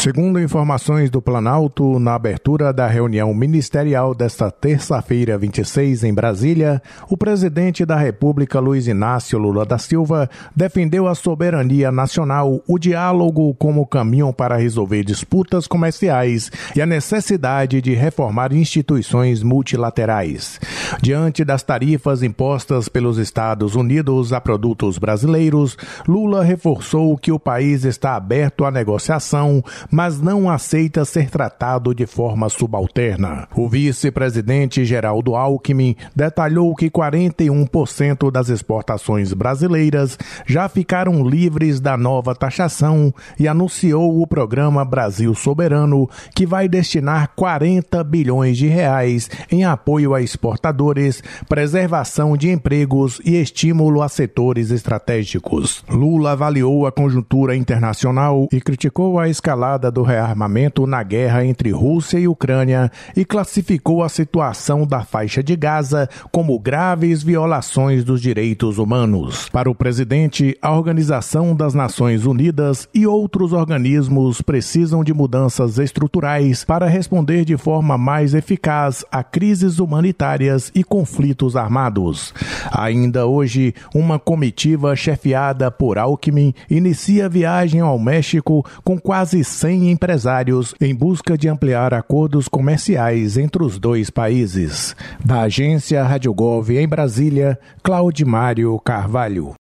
Segundo informações do Planalto, na abertura da reunião ministerial desta terça-feira, 26, em Brasília, o presidente da República, Luiz Inácio Lula da Silva, defendeu a soberania nacional, o diálogo como caminho para resolver disputas comerciais e a necessidade de reformar instituições multilaterais. Diante das tarifas impostas pelos Estados Unidos a produtos brasileiros, Lula reforçou que o país está aberto à negociação, mas não aceita ser tratado de forma subalterna. O vice-presidente Geraldo Alckmin detalhou que 41% das exportações brasileiras já ficaram livres da nova taxação e anunciou o programa Brasil Soberano, que vai destinar 40 bilhões de reais em apoio a exportadores, preservação de empregos e estímulo a setores estratégicos. Lula avaliou a conjuntura internacional e criticou a escalada do rearmamento na guerra entre Rússia e Ucrânia e classificou a situação da faixa de Gaza como graves violações dos direitos humanos. Para o presidente, a Organização das Nações Unidas e outros organismos precisam de mudanças estruturais para responder de forma mais eficaz a crises humanitárias e conflitos armados. Ainda hoje, uma comitiva chefiada por Alckmin inicia viagem ao México com quase 100 empresários em busca de ampliar acordos comerciais entre os dois países. Da agência Rádio Gov em Brasília, Claudimário Carvalho.